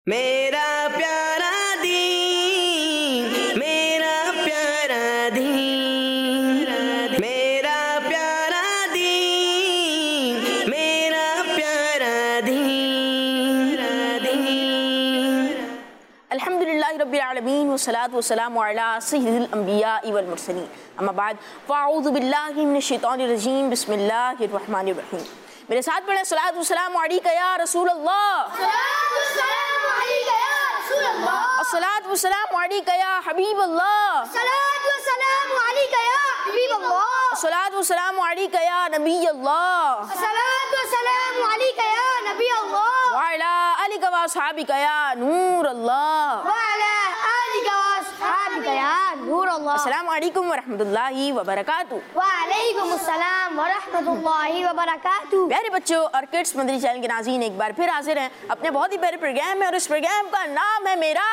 मेरा प्यारा दीन, मेरा प्यारा दीन, मेरा प्यारा दीन, मेरा प्यारा दीन। अल्हम्दुलिल्लाहि रब्बिल आलमीन वस्सलातु वस्सलामु अला सय्यिदिल अंबिया वल मुरसलीन। अम्मा बाद फ़अऊज़ु बिल्लाहि मिनश शैतानिर रजीम। बिस्मिल्लाहिर रहमानिर रहीम। मेरे साथ पढ़े सलात वस्सलामु अलैका या रसूल अल्लाह, अस्सलातु वस्सलामु अलैका या हबीब अल्लाह, अस्सलातु वस्सलामु अलैका या नबी अल्लाह, व अला आलिका व अस्हाबिका या नूर अल्लाह। अस्सलामु अलैकुम व रहमतुल्लाहि व बरकातुहू। प्यारे बच्चों और किड्स मदरी चैनल के नाज़रीन, एक बार फिर हाजिर हैं अपने बहुत ही प्यारे प्रोग्राम में, और इस प्रोग्राम का नाम है मेरा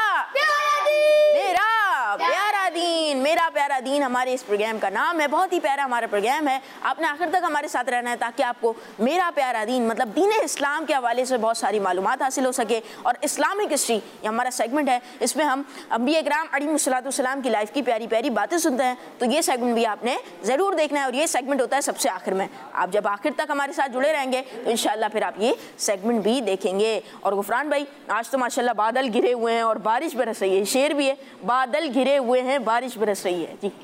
प्यारा दीन। मेरा प्यारा दीन हमारे इस प्रोग्राम का नाम है। बहुत ही प्यारा हमारा प्रोग्राम है। आपने आखिर तक हमारे साथ रहना है ताकि आपको मेरा प्यारा दीन मतलब दीन इस्लाम के हवाले से बहुत सारी मालूमात हासिल हो सके। और इस्लामिक हिस्ट्री ये हमारा सेगमेंट है, इसमें हम अंबिया इकराम अलैहिस्सलाम की लाइफ की प्यारी प्यारी बातें सुनते हैं। तो ये सेगमेंट भी आपने ज़रूर देखना है, और ये सेगमेंट होता है सबसे आखिर में। आप जब आखिर तक हमारे साथ जुड़े रहेंगे तो इंशाल्लाह फिर आप ये सेगमेंट भी देखेंगे। और गुफरान भाई, आज तो माशाल्लाह बादल घिरे हुए हैं और बारिश बरस रही है। शेर भी है, बादल घिरे हुए हैं बारिश बरस रही है जी।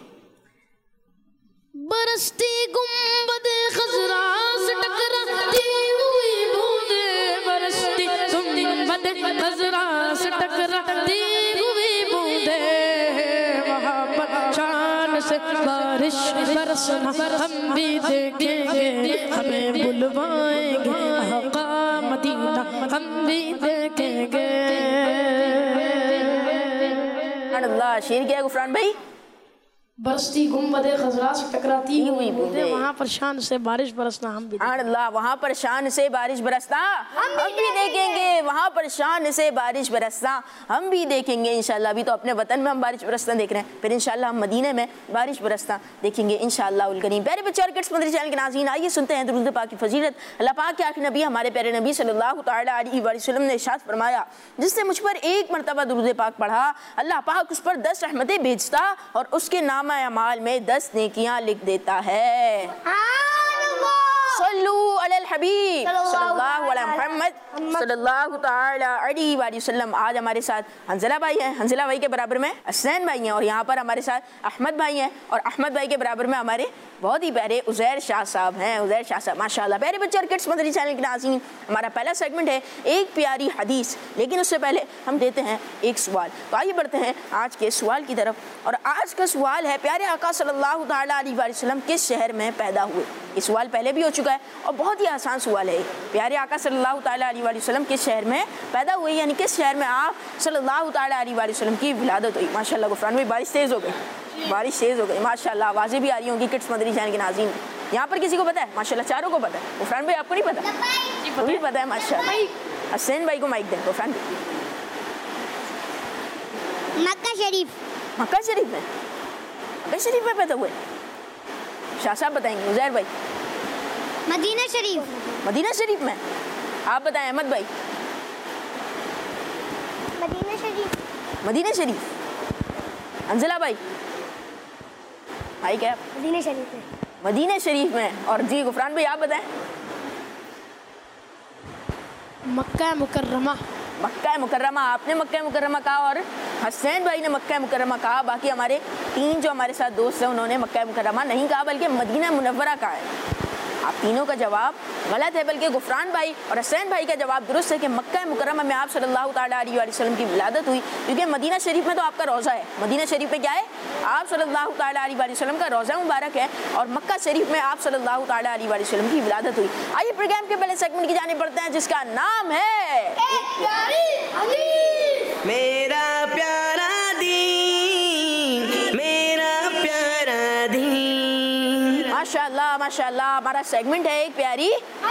बरसती गुंबदे खज़रा से टकराती हुई बूंदें, बरसती गुंबदे खज़रा से टकराती हुई बूंदें, वहाँ पर शान से बारिश बरसना हम भी देखेंगे, हमें बुलवाएंगे आका मदीना हम भी देखेंगे। अल्लाह, शेर क्या है गुफरान भाई? बरसती गुंबदे खज़रा से टकराती हुई बूंदें, वहाँ पर शान से बारिश बरसना हम भी अल्लाह, वहाँ पर शान से बारिश बरसना हम भी देखेंगे। वहाँ पर शान से बारिश बरसना हम भी देखेंगे इंशाल्लाह। अभी तो अपने वतन में हम बारिश बरसना देख रहे हैं, फिर इंशाल्लाह हम मदीने में बारिश बरसना देखेंगे इंशाल्लाह उल करीम। प्यारे बच्चे और किड्स मदरी चैनल के नाज़रीन, आइए सुनते हैं दुरूद पाक की फजीलत। अल्लाह पाक के आखिरी नबी हमारे प्यारे नबी सल्लल्लाहु तआला अलैहि वसल्लम ने इरशाद फरमाया, जिसने मुझ पर एक मरतबा दुरूद पाक पढ़ा, अल्लाह पाक उस पर 10 रहमतें भेजता और उसके नामा अमाल में 10 नेकियां लिख देता है। सल्लू अलल हबीब सल्लल्लाहु अलैहि मुहम्मद सल्लल्लाहु तआला अलैहि वसल्लम। आज हमारे साथ हंजला भाई हैं, हंजला भाई के बराबर में हसनैन भाई हैं, और यहाँ पर हमारे साथ अहमद भाई हैं, और अहमद भाई के बराबर में हमारे बहुत ही प्यारे उज़ैर शाह साहब हैं। उज़ैर शाह साहब माशाल्लाह। प्यारे बच्चे और किड्स मदरी चैनल के नाज़रीन, हमारा पहला सेगमेंट है एक प्यारी हदीस, लेकिन उससे पहले हम देते हैं एक सवाल। तो आइए बढ़ते हैं आज के सवाल की तरफ, और आज का सवाल है, प्यारे आका सल्लल्लाहु तआला अलैहि वसल्लम किस शहर में पैदा हुए? ये सवाल पहले भी हो चुका है और बहुत ही आसान सवाल है। प्यारे आका सल्लल्लाहु तआला अलैहि वसल्लम किस शहर में पैदा हुए, यानी किस शहर में आप सल्लल्लाहु तआला अलैहि वसल्लम की विलादत हुई। माशाल्लाह गुफरान में बारिश तेज़ हो गई, बारिश तेज़ हो गई माशाल्लाह। आवाज़ें भी आ रही होंगी किड्स मदरी चैनल के नाज़रीन। यहाँ पर किसी को पता है? माशाल्लाह चारों को पता है। गुफरान भाई आपको नहीं पता? भी पता है माशाल्लाह। हसनैन भाई को माइक दें। गुफरान भाई, मक्का शरीफ। मक्का शरीफ में, मक्का शरीफ में पैदा हुए? शाह साहब बताएंगे। उज़ैर भाई? मदीना शरीफ। मदीना शरीफ में। आप बताएं अहमद भाई? मदीना शरीफ। मदीना शरीफ। अंजला भाई? भाई क्या? मदीना शरीफ में। मदीना शरीफ में। और जी गुफरान भाई आप बताएं? मक्का मुकर्रमा। मक्का मुकर्रमा। आपने मक्का मुकर्रमा कहा और हसनैन भाई ने मक्का मुकर्रमा कहा। बाकी हमारे 3 जो हमारे साथ दोस्त हैं उन्होंने मक्का मुकर्रमा नहीं कहा, बल्कि मदीना मुनव्वरा कहा है। आप तीनों का जवाब गलत है, बल्कि गुफरान भाई और हसनैन भाई का जवाब दुरुस्त है कि मक्का मुकर्रमा में आप सल्लल्लाहु तआला अलैहि वसल्लम की विलादत हुई, क्योंकि मदीना शरीफ में तो आपका रोज़ा है। मदीना शरीफ में क्या है? आप सल्लल्लाहु तआला अलैहि वसल्लम का रोज़ा मुबारक है, और मक्का शरीफ में आप सल्लल्लाहु तआला अलैहि वसल्लम की विलादत हुई। आइए प्रोग्राम के पहले सेगमेंट की जाने बढ़ते हैं, जिसका नाम है मेरा प्यारा दीन, मेरा प्यारा दीन। माशाल्लाह माशाल्लाह। हमारा सेगमेंट है एक प्यारी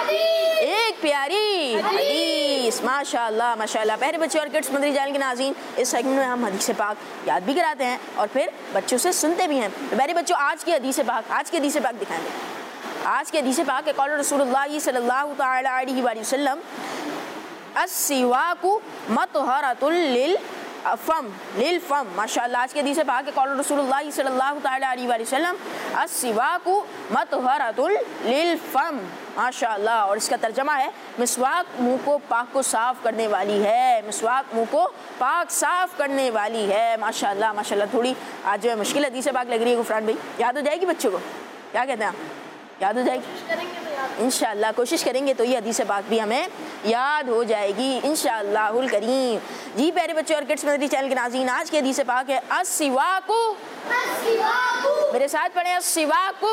हदीस। माशाल्लाह माशाल्लाह। प्यारे बच्चे और किड्स मदरी चैनल के नाज़रीन, इस सेगमेंट में हम हदीस पाक याद भी कराते हैं और फिर बच्चों से सुनते भी हैं। तो प्यारे बच्चों, आज की हदीस पाक दिखाएंगे। आज के हदीस पाक के कौल रसूलुल्लाह सल्लल्लाहु तआला अलैहि वसल्लम अस्सिवाकु मतहरतुल लिल फम माशाअल्लाह। आज के हदीस है पाक कौल रसूलुल्लाह सल्लल्लाहु तआला अलैहि वसल्लम अस्सिवाकु मतहरतुल लिल फम माशाअल्लाह। और इसका तर्जमा है मिसवाक मुंह को पाक को साफ करने वाली है, मिसवाक मुंह को पाक साफ करने वाली है माशाअल्लाह माशाअल्लाह। थोड़ी आज जो है मुश्किल हदीस पाक लग रही है गुफरान भाई, याद हो जाएगी बच्चों को? क्या कहते हैं आप, याद हो जाएगी? इंशाअल्लाह कोशिश करेंगे तो ये हदीस पाक भी हमें याद हो जाएगी इंशाअल्लाहुल करीम। जी प्यारे बच्चों और किड्स मदनी चैनल के नाज़रीन, आज के हदीस पाक है अस्सिवाकु, मेरे साथ पढ़े अस्सिवाकु,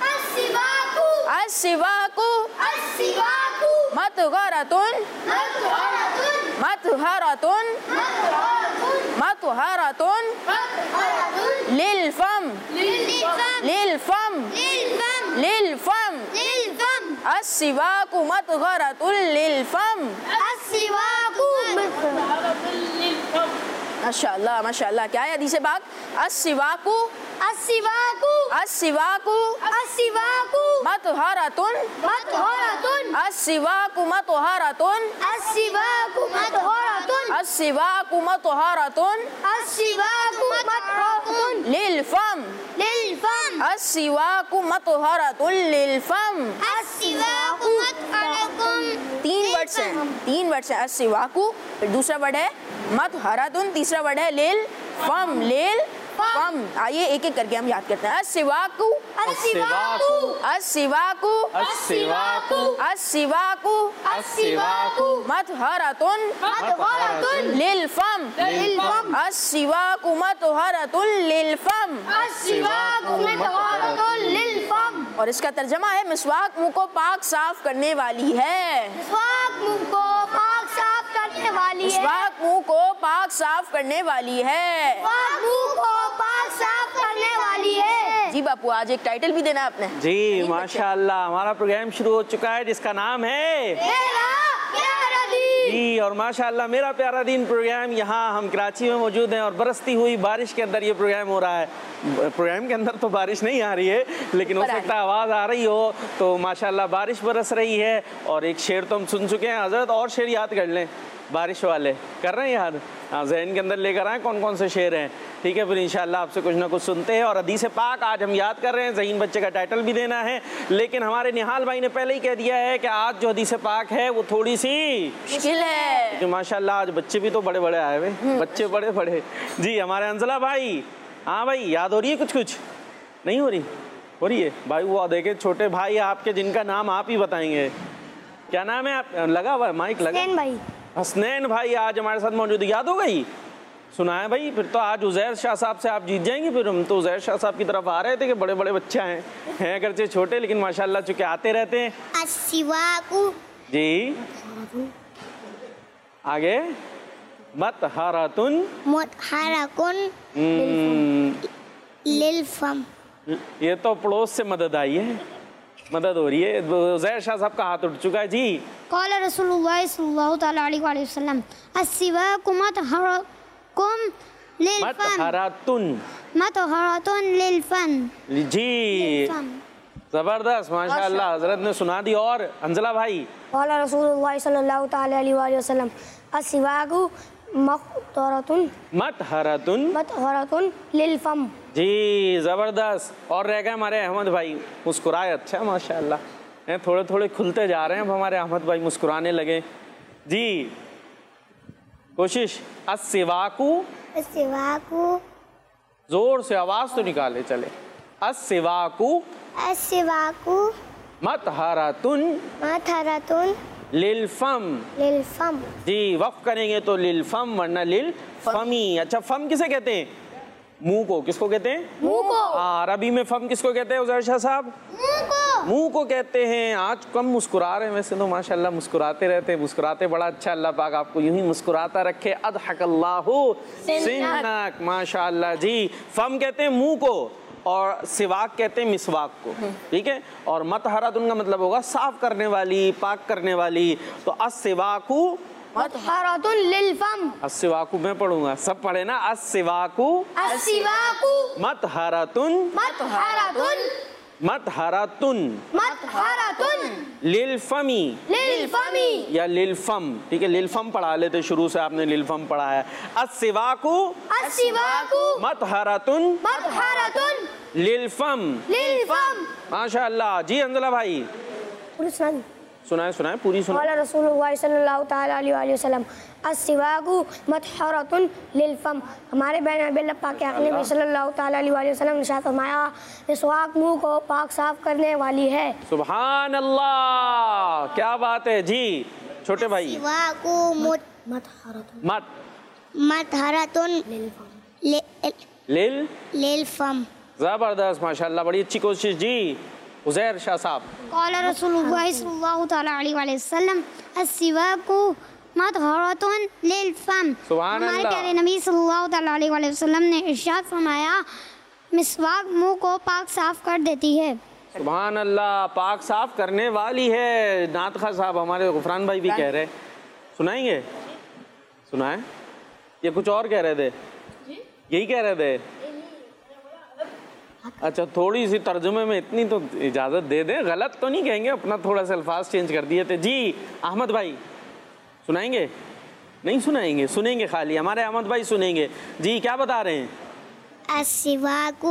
अस्सिवाकु मतहरतुन लिल फम अस्सिवाकु मतहरतुल लिल फम। माशाअल्लाह माशाअल्लाह। क्या है हदीस पाक? अस्सिवाकु मतहरतुन अस्सिवाकु मतहरतुन लिल फम अस्सिवाकु मतहरतुल लिल फम। तीन वर्ड्स हैं अस्सिवाकु, फिर दूसरा वर्ड है मतहरतुन, तीसरा वर्ड है लिल फम आइए एक एक करके हम याद करते हैं। अस्सिवाकु मतहरतुन लिल फम अस्सिवाकु मतहरतुन लिल फम। और इसका तर्जमा है मिसवाक मुंह को पाक साफ करने वाली है, मिसवाक मुंह को पाक साफ करने वाली है। जी बापू आज एक टाइटल भी देना आपने। जी माशाअल्लाह, हमारा प्रोग्राम शुरू हो चुका है जिसका नाम है जी। और माशाअल्लाह मेरा प्यारा दीन प्रोग्राम, यहाँ हम कराची में मौजूद हैं और बरसती हुई बारिश के अंदर ये प्रोग्राम हो रहा है। प्रोग्राम के अंदर तो बारिश नहीं आ रही है, लेकिन हो सकता है आवाज़ आ रही हो। तो माशाअल्लाह बारिश बरस रही है और एक शेर तो हम सुन चुके हैं। हजरत और शेर याद कर लें, बारिश वाले कर रहे हैं याद? हाँ ज़हन के अंदर लेकर आए कौन कौन से शेर हैं, ठीक है। फिर इंशाल्लाह आपसे कुछ ना कुछ सुनते हैं। और हदीस पाक आज हम याद कर रहे हैं, ज़हीन बच्चे का टाइटल भी देना है, लेकिन हमारे निहाल भाई ने पहले ही कह दिया है कि आज जो हदीस पाक है वो थोड़ी सी मुश्किल है, क्योंकि माशाल्लाह आज बच्चे भी तो बड़े बड़े आए हुए, बच्चे बड़े बड़े। जी हमारे अंजला भाई, हाँ भाई याद हो रही है? कुछ नहीं हो रही है भाई। वो देखे छोटे भाई आपके जिनका नाम आप ही बताएंगे, क्या नाम है आप? लगा हुआ है माइक लगा भाई। हसनैन भाई आज हमारे साथ मौजूद, याद हो गई? सुनाए भाई। फिर तो आज उज़ैर शाह साहब से आप जीत जाएंगे। फिर हम तो उज़ैर शाह साहब की तरफ आ रहे थे कि बड़े बड़े बच्चे हैं अगरचे छोटे, लेकिन माशाल्लाह चूंकि आते रहते हैं। अस्सिवाकु जी, आगे मतहरतुन लिल फम। ये तो पड़ोस से मदद आई है, मदद हो रही है। उज़ैर शाह साहब का हाथ उठ चुका है जी। कौल रसूलुल्लाह सल्लल्लाहु तआला अलैहि वसल्लम अस्सिवाकु मतहरतुन लिल फम जी। जबरदस्त माशाअल्लाह, हजरत ने सुना दी। और अंजला भाई, कौल रसूलुल्लाह सल्लल्लाहु तआला अलैहि वसल्लम अस्सिवाकु मतहरतुन लिल फम जी। जबरदस्त। और रह गए हमारे अहमद भाई, मुस्कुराए अच्छा माशाअल्लाह, थोड़े थोड़े खुलते जा रहे हैं अब हमारे अहमद भाई, मुस्कुराने लगे जी। कोशिश अस्सिवाकु जोर से आवाज तो निकाले चले। अस्सिवाकु मतहरतुन लिल फम जी। वक्फ करेंगे तो लिल फम वरना लिल फमी। अच्छा फम किसे कहते हैं? मुंह को। किसको कहते हैं? मुंह को। अरबी में फम किसको कहते हैं उज़ैर शाह साहब? मुंह को कहते हैं। आज कम मुस्कुरा रहे हैं वैसे तो माशाल्लाह, मुस्कुराते रहते हैं, मुस्कुराते बड़ा अच्छा। अल्लाह पाक आपको यूं ही मुस्कुराता रखे। अदहकल्लाहु सिन्नक माशाल्लाह जी। फम कहते हैं मुंह को और सिवाक कहते हैं मिसवाक को, ठीक है। और मतहरतुन का मतलब होगा साफ करने वाली, पाक करने वाली। तो अस्सिवाकु मतहरतुन लिल फम। अस्सिवाकु मैं पढ़ूंगा, सब पढ़े ना। अस्सिवाकु मतहरतुन मतहरतुन मतहरतुन लिलफमी लिलफमी या लिलफम, ठीक है, लिलफम पढ़ा लेते शुरू से, आपने लिलफम पढ़ा है। अस्सिवाकु अस्सिवाकु मतहरतुन मतहरतुन लिलफम। लिलफम। माशाअल्लाह। जी अंजला भाई सुनाए सुनाए पूरी सुनाए। क़ाल रसूलुल्लाह सल्लल्लाहु तआला अलैहि वसल्लम अस्सिवाकु मतहरतुन लिलफम। हमारे बहन अल्लाह पाक के आक़ा नबी सल्लल्लाहु तआला अलैहि वसल्लम ने इरशाद फरमाया, मिसवाक मुंह को पाक साफ करने वाली है। सुभान अल्लाह, क्या बात है। जी छोटे भाई। सिवाकु मतहरतुन मतहरतुन लिलफम। जबरदस्त, माशाअल्लाह, बड़ी अच्छी कोशिश। जी उज़ैर शाह साहब। क़ाल रसूलुल्लाह सल्लल्लाहु तआला अलैहि वसल्लम अस्सिवाकु मतहरतुन लिलफम। सुभान हमारे अल्लाह। प्यारे नबी सल्लल्लाहु तआला अलैहि वसल्लम ने इरशाद फरमाया, मिसवाक मुंह को पाक साफ कर देती है। सुभान अल्लाह, पाक साफ करने वाली है। नात खा साहब हमारे गुफरान भाई भी कह रहे, सुनाएंगे? सुनाए ये कुछ और कह रहे थे? यही कह रहे थे? अच्छा, थोड़ी सी तर्जुमे में इतनी तो इजाज़त दे दें, गलत तो नहीं कहेंगे, अपना थोड़ा सा अल्फाज चेंज कर दिए थे। जी अहमद भाई सुनाएंगे? नहीं सुनाएंगे, सुनेंगे खाली, हमारे अहमद भाई सुनेंगे। जी क्या बता रहे हैं? अस्सिवाकु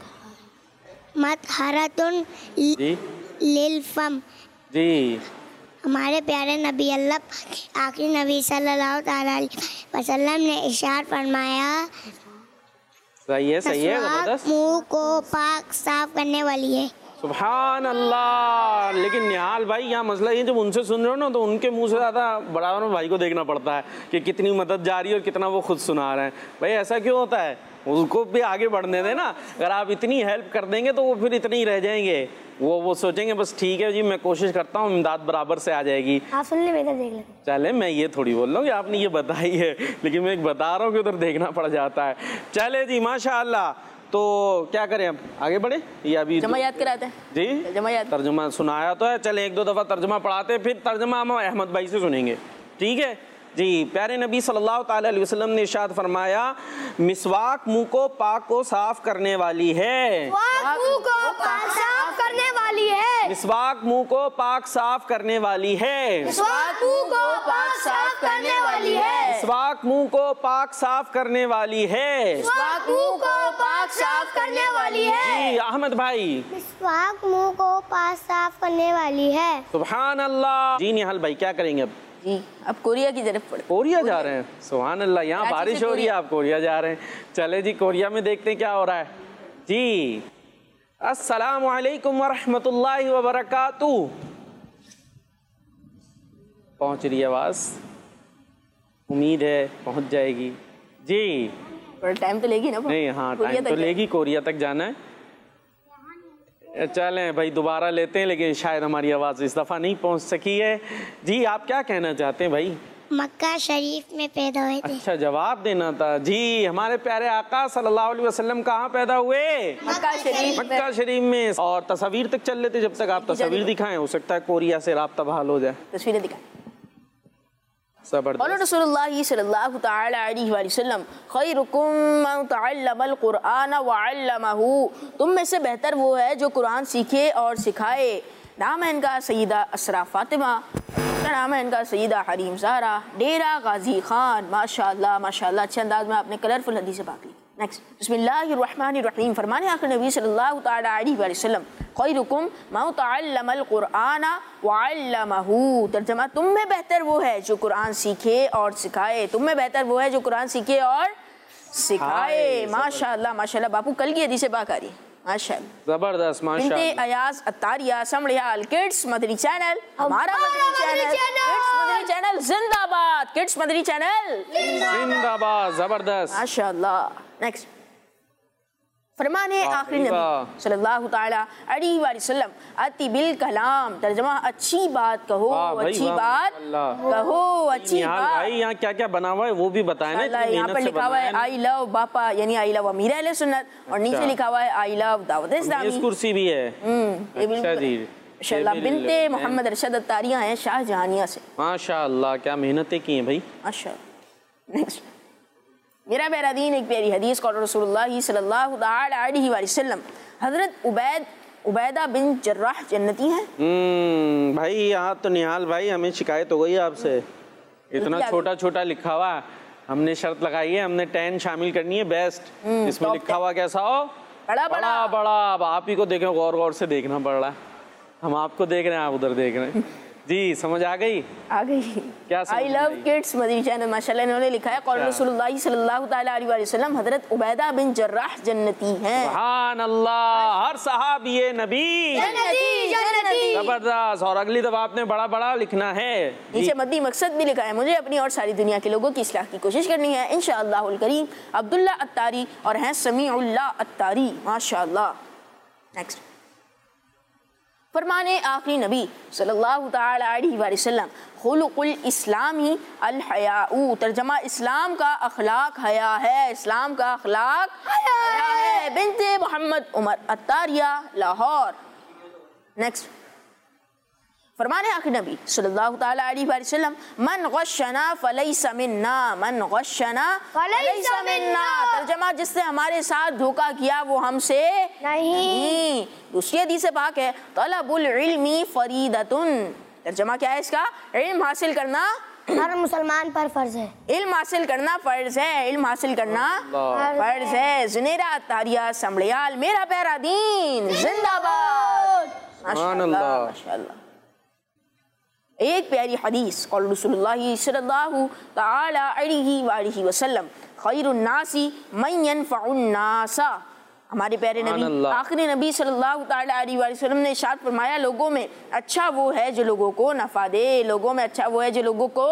मतहरतुन जी लिलफम। जी हमारे प्यारे नबी अल्लाह आखिरी नबी सल्लल्लाहु तआला अलैहि वसल्लम ने इरशाद फरमाया, सही है, सही है, मिसवाक जबरदस्त। मुंह को पाक साफ करने वाली है। सुभान अल्लाह। लेकिन निहाल भाई, यहाँ मसला ये, जब उनसे सुन रहे हो ना तो उनके मुंह से ज़्यादा बराबर में भाई को देखना पड़ता है कि कितनी मदद जा रही है और कितना वो खुद सुना रहे हैं। भाई ऐसा क्यों होता है? उसको भी आगे बढ़ने देना। अगर आप इतनी हेल्प कर देंगे तो वो फिर इतने ही रह जाएंगे, वो सोचेंगे बस ठीक है जी मैं कोशिश करता हूँ, इमदाद बराबर से आ जाएगी। आप सुन ले, मैं देख लेता। चले, मैं ये थोड़ी बोल रहा हूँ कि आपने ये बताई है, लेकिन मैं एक बता रहा हूँ कि उधर देखना पड़ जाता है। चले जी माशाअल्लाह। तो क्या करें, अब आगे बढ़े या अभी जमा याद कराते हैं? जी जमा याद। तर्जुमा सुनाया तो है, चले एक दो दफ़ा तर्जुमा पढ़ाते, फिर तर्जुमा हम अहमद भाई से सुनेंगे, ठीक है जी। प्यारे नबी सल्लल्लाहु ताला अलैहि वसल्लम ने इरशाद फरमाया, मिसवाक मुंह को पाक को साफ करने वाली है। मुंह को पाक साफ करने वाली है। मिसवाक मुंह को पाक साफ करने वाली है। मिसवाक मुंह को पाक साफ करने वाली है। मिसवाक मुंह को पाक साफ करने वाली है। मिसवाक मुंह को पाक साफ करने वाली है। जी अहमद भाई। मिसवाक मुंह को पाक साफ करने वाली है। सुभान अल्लाह। जी निहाल भाई क्या करेंगे अब? जी अब कोरिया की तरफ पड़े। कोरिया जा रहे हैं? सुभान अल्लाह, यहाँ कराची बारिश से हो रही है, आप कोरिया जा रहे हैं। चले जी कोरिया में देखते हैं क्या हो रहा है। जी अस्सलामु अलैकुम वरहमतुल्लाहि वबरकातुहू। पहुँच रही है आवाज़? उम्मीद है पहुँच जाएगी। जी थोड़ा टाइम तो लेगी ना? नहीं, हाँ टाइम तो लेगी, कोरिया तक जाना है। चलें भाई दोबारा लेते हैं, लेकिन शायद हमारी आवाज़ इस दफ़ा नहीं पहुंच सकी है। जी आप क्या कहना चाहते हैं भाई? मक्का शरीफ में पैदा हुए थे। अच्छा, जवाब देना था। जी हमारे प्यारे आका सल्लल्लाहु अलैहि वसल्लम कहाँ पैदा हुए? मक्का शरीफ। मक्का शरीफ में। और तस्वीर तक चल लेते, जब तक आप तस्वीर दिखाएं, हो सकता है कोरिया से राब्ता बहाल हो जाए। तस्वीरें दिखाएं। जबरदस्त। रसूलुल्लाह सल्लल्लाहु तआला अलैहि वसल्लम खैरुकुम मन तअल्लमल कुरआन व अल्लमहु। तुम में से बेहतर वो है जो कुरान सीखे और सिखाए। नाम है इनका सईदा असरा फातिमा, उसका नाम है इनका सईदा हरीम ज़हरा, डेरा गाजी खान। माशाअल्लाह माशाअल्लाह, अच्छे अंदाज में आपने कलरफुल हदीसें पाक ली। नेक्स्ट, बिस्मिल्लाहिर्रहमानिर्रहीम। फरमाने आखिर नबी सल्लल्लाहु तआला अलैहि वसल्लम खैरुकुम मन तअल्लमल कुरआन व अल्लमहु। तर्जुमा, तुम में बेहतर वो है जो कुरान सीखे और सिखाए। तुम में बेहतर वो है जो कुरान सीखे और सिखाए। माशाअल्लाह माशाअल्लाह, बापू कल की हदीसें पाक आ रही है। माशाअल्लाह, जबरदस्त माशाअल्लाह। बिनते अयाज अत्तारिया समड़ियाल किड्स मदनी चैनल, हमारा मदनी चैनल जिंदाबाद। किड्स मदनी चैनल जिंदाबाद। जबरदस्त माशाअल्लाह। नेक्स्ट, फरमाने आखिरी नबी सल्लल्लाहु ताला अलैहि वसल्लम अति बिल कलाम। तर्जुमा, अच्छी बात कहो, अच्छी बात कहो, अच्छी बात। भाई यहाँ क्या क्या बना हुआ है वो भी बताएं ना। यहाँ पर लिखा हुआ है आई लव बापा, यानी आई लव अमीर अहले सुन्नत, और नीचे लिखा हुआ है आई लव दावत इस्लामी। कुर्सी भी है। अच्छा जी, माशाअल्लाह। बिनते मोहम्मद अरशद अत्तारिया हैं शाहजहानिया से। माशाअल्लाह, क्या मेहनतें की हैं भाई। माशाअल्लाह। नेक्स्ट, मेरा प्यारा दीन एक प्यारी हदीस कौल रसूलुल्लाह सल्लल्लाहु अलैहि वसल्लम। हज़रत उबैद उबैदा बिन जर्राह जन्नती हैं। भाई यहाँ तो निहाल भाई हमें शिकायत हो गई आपसे, इतना छोटा छोटा लिखा हुआ। हमने शर्त लगाई है, हमने 10 शामिल करनी है बेस्ट। इसमें लिखा हुआ कैसा हो? बड़ा बड़ा बड़ा। अब आप ही को देखें, गौर गौर से देखना पड़ रहा है। हम आपको देख रहे हैं, आप उधर देख रहे हैं। जी समझ आ गई? आ गई। क्या I love kids Madani channel माशाल्लाह इन्होंने लिखा है कौल रसूलुल्लाह सल्लल्लाहु तआला अलैहि वसल्लम हजरत उबैदा बिन जर्राह जन्नती हैं। सुभान अल्लाह, हर सहाबी नबी जबरदस्त। और अगली दफा आपने बड़ा बड़ा लिखना है। नीचे मद्दी मकसद भी लिखा है, मुझे अपनी और सारी दुनिया के लोगों की इस्लाह की कोशिश करनी है इंशाअल्लाहुल करीम। अब्दुल्ला अत्तारी और हैं समीउल्लाह अत्तारी माशाअल्लाह। नेक्स्ट फरमाने आखिरी नबी सल्लल्लाहु तआला अलैहि वसल्लम खुलुकुल इस्लामी अल हयाउ, तर्जमा इस्लाम का अखलाक हया है। इस्लाम का अखलाक हया है। बिनते मोहम्मद उमर अत्तारिया लाहौर। नेक्स्ट फरमाने आखिरी नबी सल्लल्लाहु तआला अलैहि वसल्लम मन गश्शना फलैसा मिन्ना, मन गश्शना फलैसा मिन्ना, तर्जमा जिसने हमारे साथ धोखा किया वो हमसे नहीं। दूसरी हदीस पाक है तलबुल इल्मी फरीदतुन, तर्जमा क्या है इसका? इल्म हासिल करना हर मुसलमान पर फर्ज है। इल्म हासिल करना फर्ज है, इल्म हासिल करना फर्ज है। जुनेरा तारिया समड़ियाल मेरा प्यारा दीन जिंदाबाद। माशाअल्लाह माशाअल्लाह। एक प्यारी हदीस कौल रसूलुल्लाह सल्लल्लाहु तआला अलैहि वसल्लम खैरुन नासी मन यनफउन नासा, हमारे प्यारे नबी आखिरी नबी सल्लल्लाहु तआला अलैहि वसल्लम ने इरशाद फरमाया लोगों में अच्छा वो है जो लोगों को नफा दे, लोगों में अच्छा वो है जो लोगों को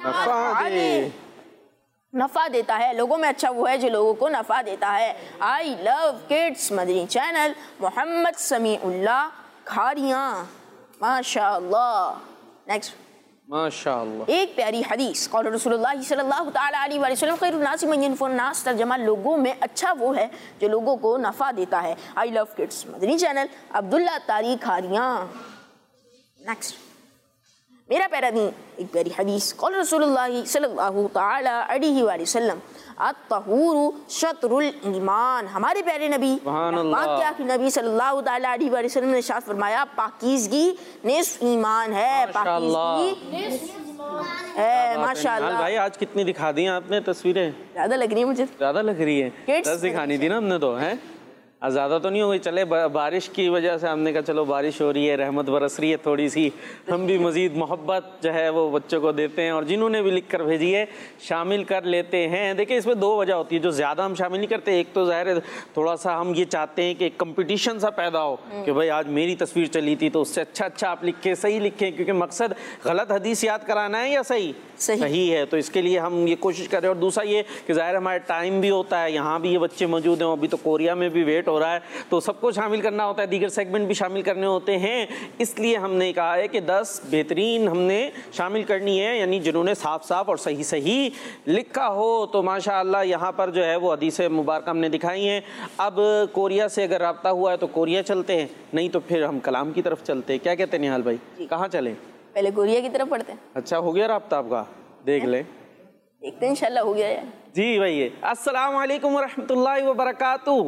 नफा देता है, लोगों में अच्छा वो है जो लोगों को नफा देता है। I love kids Madani channel Mohammad Samiullah Kharian माशाअल्लाह। नेक्स्ट माशाअल्लाह। एक प्यारी हदीस कौल रसूलुल्लाह सल्लल्लाहु तआला अलैहि वसल्लम खैरुन नासी मन यनफउन नास, तर्जमा लोगों में अच्छा वो है जो लोगों को नफा देता है। I love kids Madani channel Abdullah Tari Kharian. Next मेरा प्यारा दीन एक प्यारी हदीस कौल रसूलुल्लाह सल्लल्लाहु तआला अलैहि वसल्लम अत्तहूरु शत्रुल ईमान, हमारे प्यारे नबी पाक के नबी सल्लल्लाहु तआला अलैहि वसल्लम ने इरशाद फरमाया पाकीज़गी निस्फ ईमान है, पाकीज़गी है माशाअल्लाह। भाई आज कितनी दिखा दी आपने तस्वीरें? ज़्यादा लग रही है मुझे। ज़्यादा लग रही है? 10 दिखानी थी ना हमने तो, हैं? ज़्यादा तो नहीं हो गई। चले बारिश की वजह से हमने कहा चलो बारिश हो रही है, रहमत बरस रही है थोड़ी सी, हम भी मज़ीद मोहब्बत जो है वो बच्चों को देते हैं। और जिन्होंने भी लिख कर भेजी है शामिल कर लेते हैं। देखिए इसमें 2 वजह होती है जो ज़्यादा हम शामिल नहीं करते। एक तो ज़ाहिर है थोड़ा सा हम ये चाहते हैं कि एक कंपटीशन सा पैदा हो कि भाई आज मेरी तस्वीर चली थी तो उससे अच्छा आप लिखें, सही लिखें, क्योंकि मकसद गलत हदीस याद कराना है या सही है। तो इसके लिए हम ये कोशिश कर रहे हैं। और दूसरा ये कि ज़ाहिर हमारा टाइम भी होता है, यहाँ भी ये बच्चे मौजूद हैं, अभी तो कोरिया में भी वेट हो रहा है, तो सबको शामिल करना होता है, दीगर सेगमेंट भी शामिल करने होते हैं। इसलिए हमने कहा है कि 10 बेहतरीन हमने शामिल करनी है, यानी जिन्होंने साफ साफ और सही लिखा हो। तो माशाअल्लाह यहाँ पर जो है वो हदीस मुबारक हमने दिखाई हैं। अब कोरिया से अगर रब्ता हुआ है तो कोरिया चलते हैं, नहीं तो फिर हम कलाम की तरफ चलते हैं। क्या कहते हैं निहाल भाई, कहाँ चलें? पहले कोरिया की तरफ पढ़ते हैं। अच्छा हो गया रब्ता आपका? देख ले, देखते हैं इंशाल्लाह हो गया यार। जी भाई अस्सलाम वालेकुम वरहमतुल्लाहि वबरकातुहू।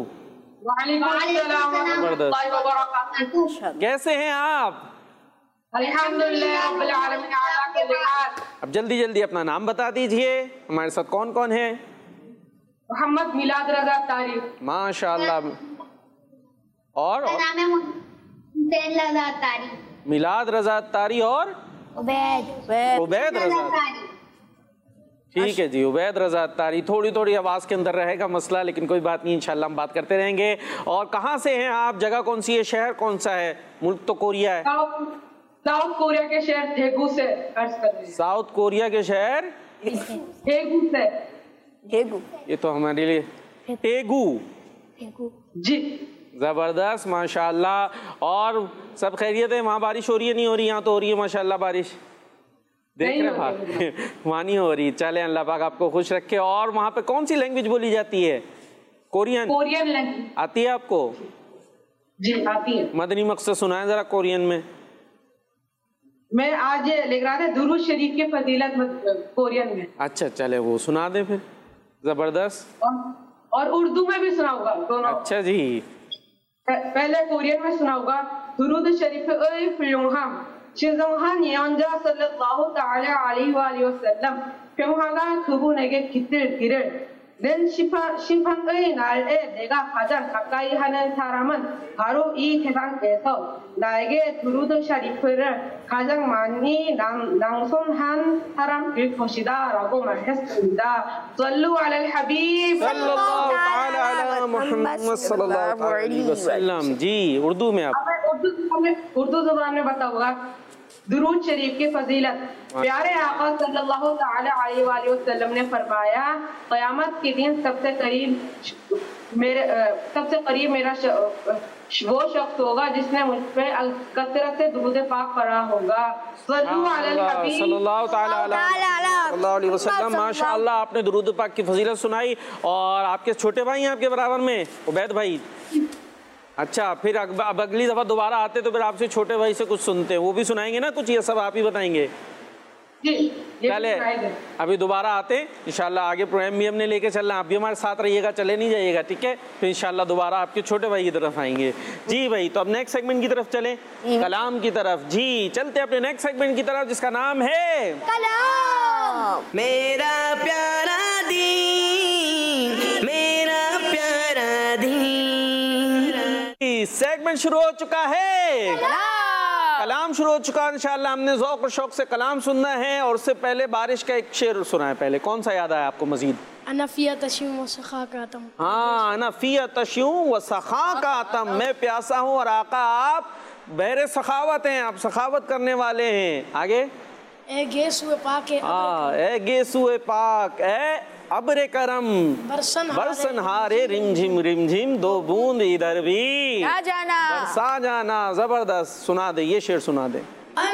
कैसे हैं आप? अल्हम्दुलिल्लाह रब्बिल आलमीन। अब जल्दी अपना नाम बता दीजिए, हमारे साथ कौन कौन है? मोहम्मद मिलाद रजा तारी माशाअल्लाह। और नाम है उबैद रजा तारी। मिलाद रजा तारी और उबैद रजा तारी। ठीक है जी, उबैद रजा तारी। थोड़ी आवाज़ के अंदर रहेगा मसला, लेकिन कोई बात नहीं, इंशाल्लाह हम बात करते रहेंगे। और कहाँ से हैं आप? जगह कौन सी है? शहर कौन सा है? मुल्क तो कोरिया है। साउथ कोरिया के शहर थेगू से अर्ज कर रही हूं। साउथ कोरिया के शहर थेगू से। थेगू, ये तो हमारे लिए टेगू जी। ज़बरदस्त माशाल्लाह। और सब खैरियत है? वहाँ बारिश हो रही है? नहीं हो रही? यहाँ तो हो रही है माशाल्लाह बारिश, देख रहे हैं वहाँ नहीं हो रही। चले अल्लाह पाक आपको खुश रखे। और वहाँ पे कौन सी लैंग्वेज बोली जाती है? कोरियन लैंग्वेज आती है आपको? जी आती है। मदनी मकसद सुनाए जरा कोरियन में। मैं आज लिख रहा था दुरूद शरीफ के फजीलत कोरियन में। अच्छा चले वो सुना दे फिर। जबरदस्त। और उर्दू में भी सुनाऊंगा दोनों। अच्छा जी। पहले कोरियन में सुनाऊंगा। दुरूद शरीफ ए फ़िल्मुहाम शिज़ोहान यांजा सल्लल्लाहु ताला अलैहि वसल्लम 평화가 그분에게 깃들기를 낸 심판의 날에 내가 가장 가까이 하는 사람은 바로 이 세상에서 나에게 두루드 샤리프를 가장 많이 낭송한 사람일 것이다 라고 말했습니다. 살루 알al हबीब सल्लल्लाहु ताला अला मुहम्मद सल्लल्लाहु अलैहि वसल्लम। जी उर्दू में आप उर्दू ज़ुबान में बताऊंगा। दुरूद शरीफ की फजीलत। प्यारे आका सल्लल्लाहु ताला अलैहि वसल्लम ने फरमाया, क़यामत के दिन सबसे करीब मेरा वो शख्स होगा जिसने मुझ पे कसरत से दुरूद पाक पढ़ा होगा। सल्लल्लाहु ताला अलैहि वसल्लम। माशाअल्लाह, आपने दुरूद पाक की फजीलत सुनाई। और आपके छोटे भाई हैं आपके बराबर में, उबैद भाई? अच्छा, फिर अब अगली दफ़ा दोबारा आते तो फिर आपसे छोटे भाई से कुछ सुनते हैं, वो भी सुनाएंगे ना कुछ? ये सब आप ही बताएंगे? पहले अभी दोबारा आते इंशाल्लाह। आगे प्रोग्राम भी हमने लेके चलना, आप भी हमारे साथ रहिएगा, चले नहीं जाइएगा, ठीक है? फिर इंशाल्लाह दोबारा आपके छोटे भाई की तरफ आएंगे। जी भाई, तो अब नेक्स्ट सेगमेंट की तरफ चलें, कलाम की तरफ। जी चलते अपने नेक्स्ट सेगमेंट की तरफ जिसका नाम है कलाम। मेरा प्यारा दीन, मेरा प्यारा दीन। सेगमेंट शुरू हो चुका है, कलाम शुरू हो चुका है। इंशाल्लाह हमने ज़ौक़ और शौक़ से कलाम सुनना है। और उससे पहले बारिश का एक शेर सुना है। पहले कौन सा याद आया आपको मजीद? अनफिया तशयूम व सखा का आतम। हाँ, अनफिया तशयूम व सखा का आतम। मैं प्यासा हूँ और आका आप बहरे सखावत हैं, आप सखावत करने वाले हैं। आगे ए गेसुए पाक है, ए गेसुए पाक ए अब्रे करम बरसन हारे रिमझिम दो बूंद इधर भी जाना बरसा जाना। जबरदस्त, सुना दे, ये शेर सुना दे।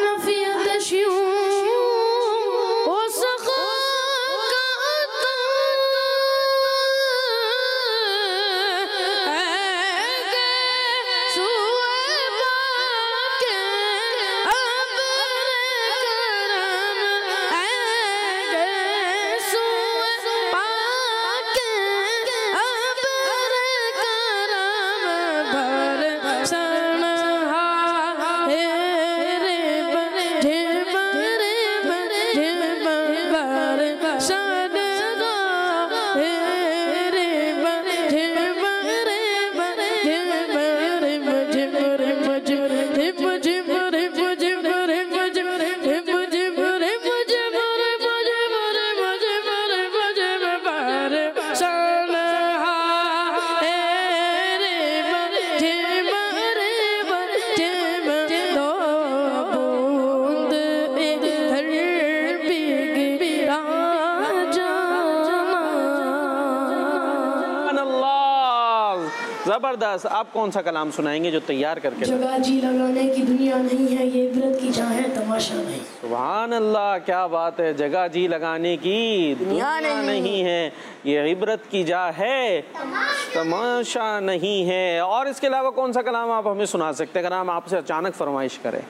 जबरदस्त। आप कौन सा कलाम सुनाएंगे जो तैयार करके? जगह जी लगाने की दुनिया नहीं है, ये इबरत की जहाँ है, तमाशा नहीं। सुभान अल्लाह, क्या बात है। जगह जी लगाने की दुनिया नहीं है, ये इबरत की जा है, तमाशा नहीं है। और इसके अलावा कौन सा कलाम आप हमें सुना सकते हैं अगर हम आपसे अचानक फरमाइश करें?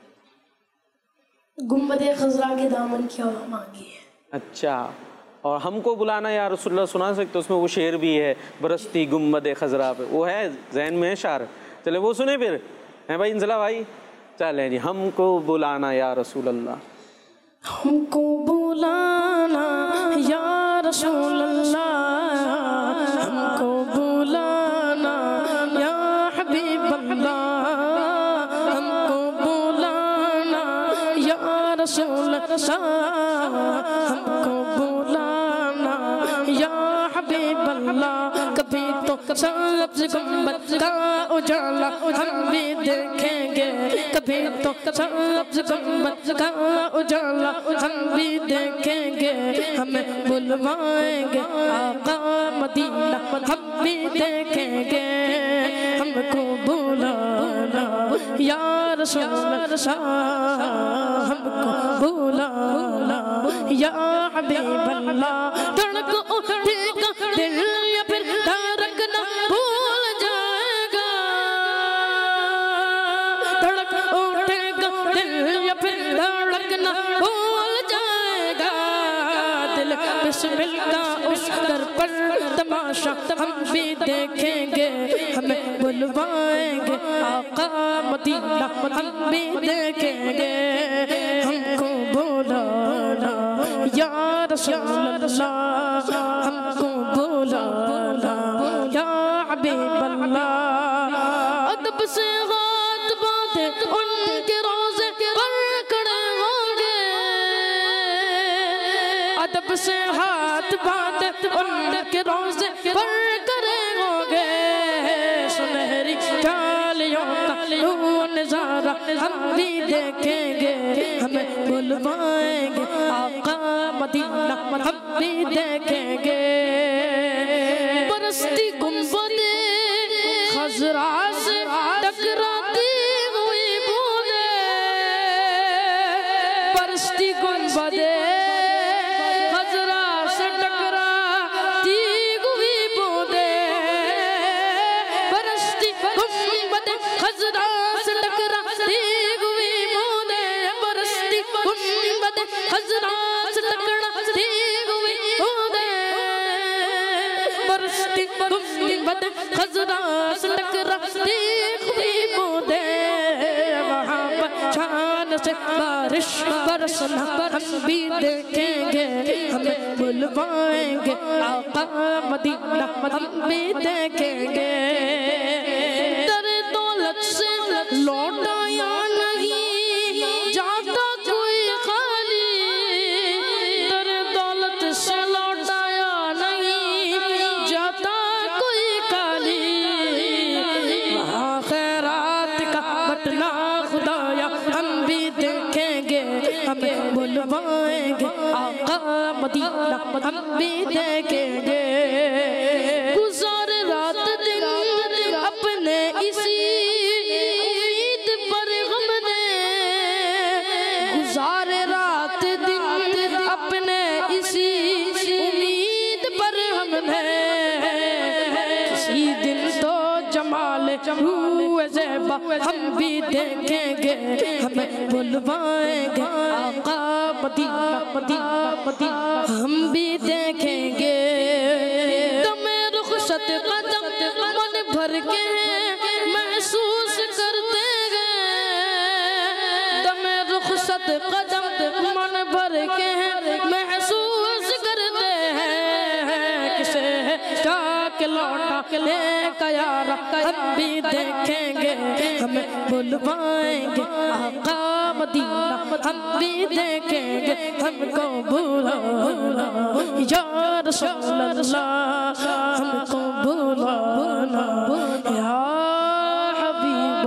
गुम्बदे खजरा के दामन की हवा मांगी है। अच्छा, और हमको बुलाना या रसूलुल्लाह सुना सकते, उसमें वो शेर भी है, बरसती गुम्बद खजरा पे, वो है जहन में शार। चले वो सुने फिर, हैं भाई इंजला भाई? चले जी, हमको बुलाना या रसूलुल्लाह, हमको बुलाना या रसूलुल्लाह, हमको बुलाना या हबीबल्लाह, हमको बुलाना या रसूलुल्लाह, हमको कभी तो सब्ज़ गुंबद का उजाला हम भी देखेंगे, कभी तो सब्ज़ गुंबद का उजाला हम भी देखेंगे। हमें बुलवाएंगे आका मदीना हम भी देखेंगे, हमको बुलाना या रसूलल्लाह, हमको बुलाना या हबीबल्लाह। धड़क उठेगा दिल या फिर धड़कना भूल जाएगा, धड़क उठेगा दिल या फिर धड़कना भूल जाएगा। दिल बिस्मिल का उस दर पर तमाशा हम भी देखेंगे, हमें बुलवाएंगे आका मदीना हम भी देखेंगे हमको बुलाना या रसूल अल्लाह हमको बुलाना या हबीब अल्लाह अदब से हाथ बांधे उनके रोज़े पर खड़े होंगे अदब से हाथ बांधे उनके रोज़े पर खड़े होंगे सुनहरी डालियों का वो नज़ारा हम भी देखेंगे हमें बुलवाएंगे आका मदीना हम भी देखेंगे बरसती गुंबदे खज़रा से टकराती हुई बूंदे बरसती गुंबदे खज़रा से टकराती हुई बूंदे बरसती गुंबदे खज़रा से टकराती हुई बूंदे बरसती गुंबदे खज़रा से टकराती हुई बूंदे बरसती गुंबदे खज़रा से टकराती हुई बूंदे वहाँ पर चाँद से बारिश बरसना हम भी देखेंगे हमें बुलवाएंगे आका मदीना हम भी देखेंगे दर दौलत से लौटाया नहीं जाता कोई खाली दर दौलत से लौटाया नहीं जाता कोई खाली वहाँ खैरात का बटना खुदाया हम भी देखेंगे हमें बुलवाएंगे आका मदीना हम भी देखेंगे गुजार रात दिन अपने इसी ईद पर हमने गुजार रात दिन अपने इसी उम्मीद पर हमने किसी दिन तो जमाल रूह ज़ेबा हम भी देखेंगे हमें बुलवाएंगे आका मदीना मदीना मदीना हम भी देखेंगे दमे रुखसत कदम मन भर के महसूस करते गए दमे रुखसत कदम मन भर के महसूस करते हैं किसे के लौटा ले कयारा हम भी देखेंगे हमें बुलवाएंगे आका मदीना हम भी देखेंगे हमको बुलाना या रसूल अल्लाह हमको बुलाना या हबीब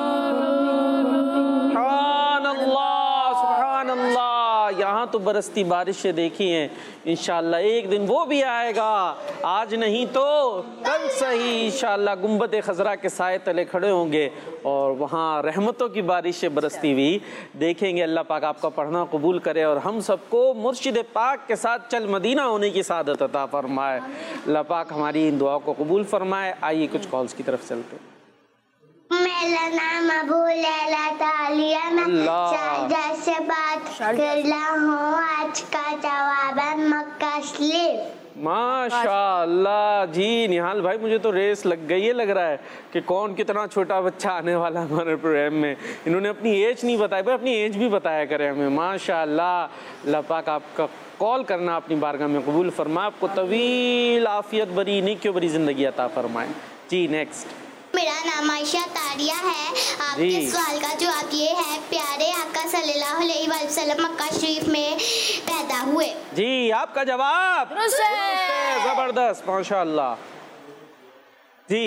अल्लाह सुभान अल्लाह। यहाँ तो बरसती बारिशें देखी हैं, इंशाअल्लाह एक दिन वो भी आएगा, आज नहीं तो कल सही इंशाअल्लाह गुंबद खज़रा के साए तले खड़े होंगे और वहाँ रहमतों की बारिशें बरसती हुई देखेंगे। अल्लाह पाक आपका पढ़ना कबूल करे और हम सबको मुर्शिद पाक के साथ चल मदीना होने की सादत अता फरमाए। अल्लाह पाक हमारी इन दुआओं को कबूल फरमाए। आइए कुछ कॉल्स की तरफ चलते हैं। मेरा नाम अबू लैला तालिया, मैं शारजा से बात कर रहा हूँ। आज का जवाब है मक्का शरीफ। माशाअल्लाह जी निहाल भाई, मुझे तो रेस लग गई है, लग रहा है कि कौन कितना छोटा बच्चा आने वाला हमारे प्रोग्राम में। इन्होंने अपनी एज नहीं बताई, भाई अपनी एज भी बताया करें हमें। माशाअल्लाह, अल्लाह पाक आपका कॉल करना अपनी बारगाह में कबूल फरमाए, आपको तवील आफियत भरी नेकियों भरी ज़िंदगी अता फरमाए। जी नेक्स्ट। मेरा नाम आयशा तारिया है। आपके सवाल का जवाब ये है, प्यारे आका सल्लल्लाहु अलैहि वसल्लम मक्का शरीफ में पैदा हुए। जी आपका जवाब जबरदस्त, माशाअल्लाह जी।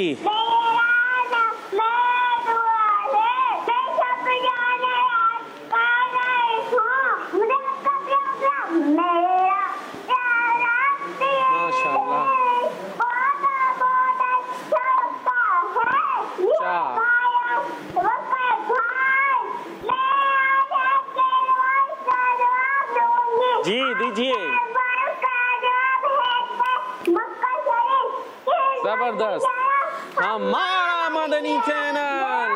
जी दीजिए, जबरदस्त, हमारा मदनी चैनल।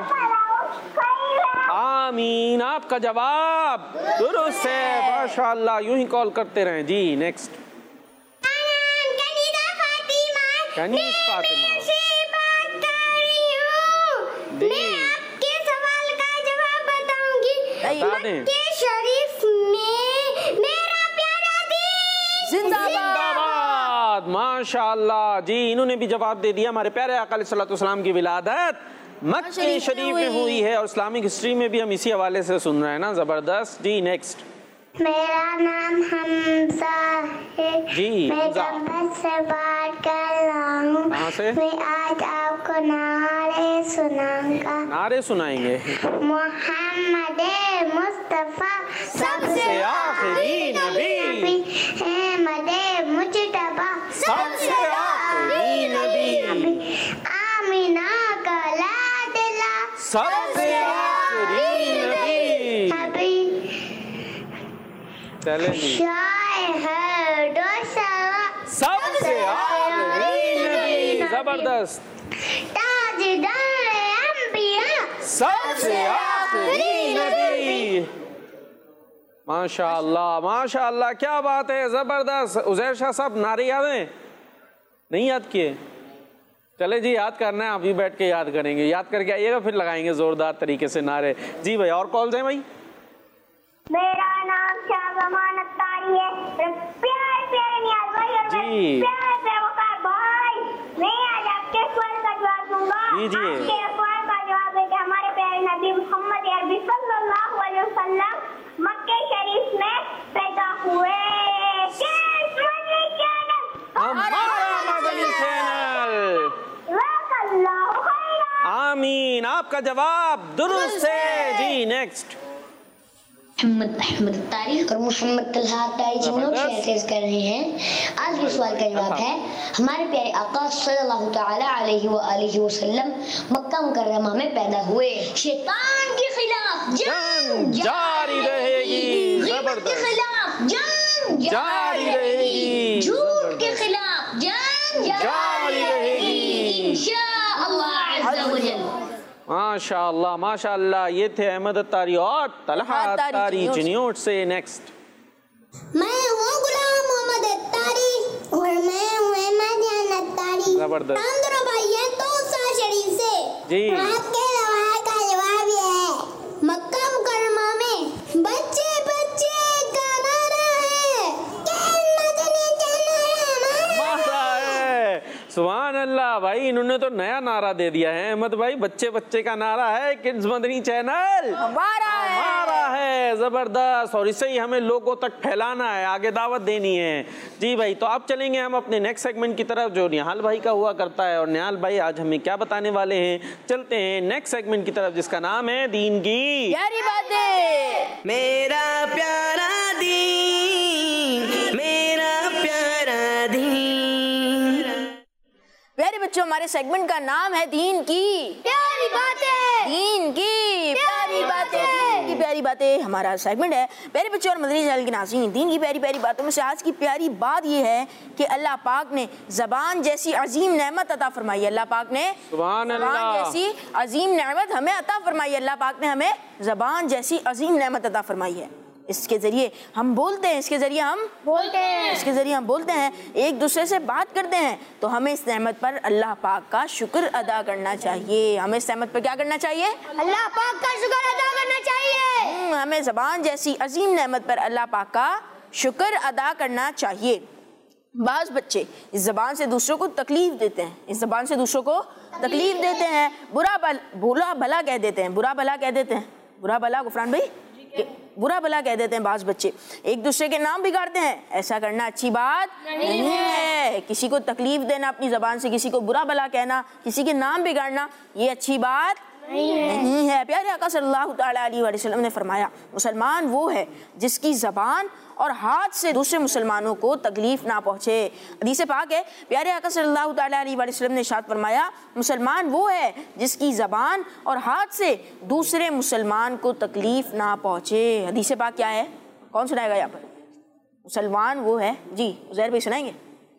आमीन, आपका जवाब दुरुस्त है, माशाअल्लाह। यूं ही कॉल करते रहें। जी नेक्स्ट। कनीज़ फातिमा मैं आपके सवाल का जवाब बताऊंगी। मक्के शरीफ में मेरा प्यारा दीन जिंदाबाद। माशाअल्लाह जी, इन्होंने भी जवाब दे दिया। हमारे प्यारे आका अलैहिस्सलातु वस्सलाम की विलादत मक्के शरीफ में हुई है और इस्लामिक हिस्ट्री में भी हम इसी हवाले से सुन रहे हैं ना। जबरदस्त जी। नेक्स्ट। मेरा नाम हमजा है जी। मैं जन्नत से बात कर रहा हूँ। कहाँ से? मैं आज आपको नारे सुनाऊंगा। नारे सुनाएंगे। मोहम्मद मुस्तफा सबसे आखिरी नबी, अहमद मुजतबा सबसे आखिरी नबी, आमिना का लाडला सबसे आखिरी नबी। चले जी। सबसे आखिरी नबी। जबरदस्त। सबसे आखिरी नबी। माशाअल्लाह माशाअल्लाह, क्या बात है, जबरदस्त। उजैर शाह साहब नारे याद हैं? नहीं याद किए? चले जी, याद करना है, अभी बैठ के याद करेंगे। याद करके आइएगा, फिर लगाएंगे जोरदार तरीके से नारे। जी भाई, और कॉल्स हैं भाई? मेरा नाम शाहजमान अत्तारी है। प्यारे प्यारे नियाज़ भाई और प्यारे वकार भाई, मैं आज आपके सवाल का जवाब दूंगा। आपके सवाल का जवाब है कि हमारे प्यारे नबी मोहम्मद अरबी सल्लल्लाहु अलैहि वसल्लम मक्के शरीफ में पैदा हुए। आमीन। आपका जवाब दुरुस्त है जी। नेक्स्ट। मोहम्मद अहमद तारी और मोहम्मद तलहा तारी जी लोग शेयर कर रहे हैं। आज के सवाल का जवाब है, हमारे प्यारे आका सल्लल्लाहु ताला अलैहि वसल्लम मक्का मुकर्रमा में पैदा हुए। शैतान के खिलाफ जंग जारी रहेगी, ग़िबत के खिलाफ जंग जारी रहेगी, झूठ के खिलाफ जंग जारी रहेगी इंशाअल्लाह अज़्ज़ा वजल। माशाअल्लाह माशाअल्लाह। ये थे अहमद तारी और तलहा तारी चिन्योट से। नेक्स्ट। मैं हूँ गुलाम मोहम्मद तारी और मैं हूँ अहमद तारी। जबरदस्त। भाई है तौसा शरीफ से जी। आपके सवाल का जवाब ये है, मक्का मुकर्रमा में बच्चे बच्चे का नारा है। सुभान अल्लाह भाई, इन्होंने तो नया नारा दे दिया है अहमद भाई। बच्चे बच्चे का नारा है, किड्स मदनी चैनल हमारा है। जबरदस्त। और इसे ही हमें लोगों तक फैलाना है, आगे दावत देनी है। जी भाई, तो आप चलेंगे हम अपने नेक्स्ट सेगमेंट की तरफ जो निहाल भाई का हुआ करता है। और निहाल भाई आज हमें क्या बताने वाले हैं? चलते हैं नेक्स्ट सेगमेंट की तरफ जिसका नाम है दीन की प्यारी बातें। मेरा प्यारा दीन, मेरा प्यारा दीन। प्यारे बच्चों, हमारे सेगमेंट का नाम है दीन की प्यारी बातें। दीन की प्यारी बातें। दीन की प्यारी बातें हमारा सेगमेंट है। प्यारे बच्चों और मदनी चैनल के नाज़रीन, दीन की प्यारी प्यारी बातों में से आज की प्यारी बात ये है कि अल्लाह पाक ने ज़बान जैसी अजीम नेमत अता फरमाई है। अल्लाह पाक ने ज़बान जैसी अजीम नेमत हमें अता फरमाई है। अल्लाह पाक ने हमें ज़बान जैसी अजीम नेमत अता फरमाई है। इसके जरिए हम बोलते हैं, इसके जरिए हम बोलते हैं, एक दूसरे से बात करते हैं। तो हमें इस नेमत पर अल्लाह पाक का शुक्र अदा करना चाहिए। हमें इस नेमत पर क्या करना चाहिए? अल्लाह पाक का शुक्र अदा करना चाहिए। हमें ज़बान जैसी अजीम नेमत पर अल्लाह पाक का शुक्र अदा करना चाहिए। बाज़ बच्चे इस ज़बान से दूसरों को तकलीफ देते हैं, इस ज़बान से दूसरों को तकलीफ देते हैं, बुरा भला कह देते हैं, बुरा भला गुफरान भाई, बुरा भला कह देते हैं। बाज़ बच्चे एक दूसरे के नाम बिगाड़ते हैं। ऐसा करना अच्छी बात नहीं है। किसी को तकलीफ देना अपनी ज़बान से, किसी को बुरा भला कहना, किसी के नाम बिगाड़ना, ये अच्छी बात नहीं है। प्यारे आका सल्लल्लाहु अलैहि वसल्लम ने फरमाया, मुसलमान वो है जिसकी ज़बान और हाथ से दूसरे मुसलमानों को तकलीफ ना पहुँचे। हदीस पाक है, प्यारे आका सल्लल्लाहु अलैहि वसल्लम ने इरशाद फरमाया, मुसलमान वो है जिसकी ज़बान और हाथ से दूसरे मुसलमान को तकलीफ ना पहुँचे। हदीस पाक क्या है? कौन सुनाएगा यहाँ पर? मुसलमान वो है जी। उज़ैर भाई सुनाएंगे?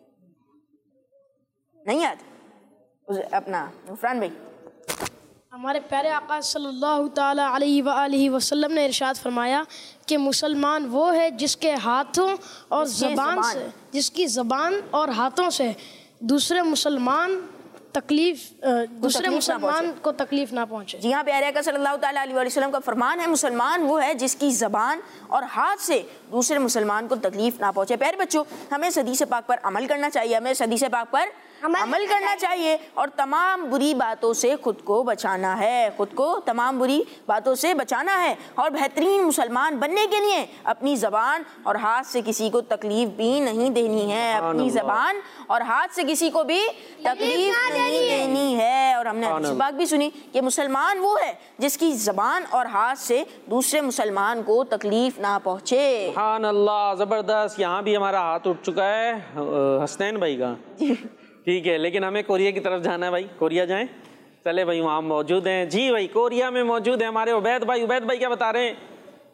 नहीं याद? अपना गुफरान भाई। हमारे प्यारे आका सल्लल्लाहु ताला अलैहि वसल्लम ने इरशाद फरमाया कि मुसलमान वो है जिसके हाथों और ज़बान से, जिसकी ज़बान और हाथों से दूसरे मुसलमान तकलीफ दूसरे मुसलमान को तकलीफ ना पहुंचे। जी हाँ, प्यारे आका सल्लल्लाहु ताला अलैहि वसल्लम का फरमान है, मुसलमान वो है जिसकी ज़बान और हाथ से दूसरे मुसलमान को तकलीफ ना पहुंचे। प्यारे बच्चों, हमें इस हदीस पाक पर अमल करना चाहिए, हमें इस हदीस पाक पर अमल करना चाहिए और तमाम बुरी बातों से खुद को बचाना है, खुद को तमाम बुरी बातों से बचाना है। और बेहतरीन मुसलमान बनने के लिए अपनी ज़बान और हाथ से किसी को तकलीफ भी नहीं देनी है, अपनी ज़बान और हाथ से किसी को भी तकलीफ नहीं देनी है। और हमने अच्छी बात भी सुनी कि मुसलमान वो है जिसकी ज़बान और हाथ से दूसरे मुसलमान को तकलीफ ना पहुँचे। सुभान अल्लाह, ज़बरदस्त। यहाँ भी हमारा हाथ उठ चुका है हसनैन भाई का। ठीक है, लेकिन हमें कोरिया की तरफ जाना है भाई, कोरिया जाएं? चले भाई, वहाँ मौजूद हैं। जी भाई, कोरिया में मौजूद है हमारे उबैद भाई। उबैद भाई क्या बता रहे हैं?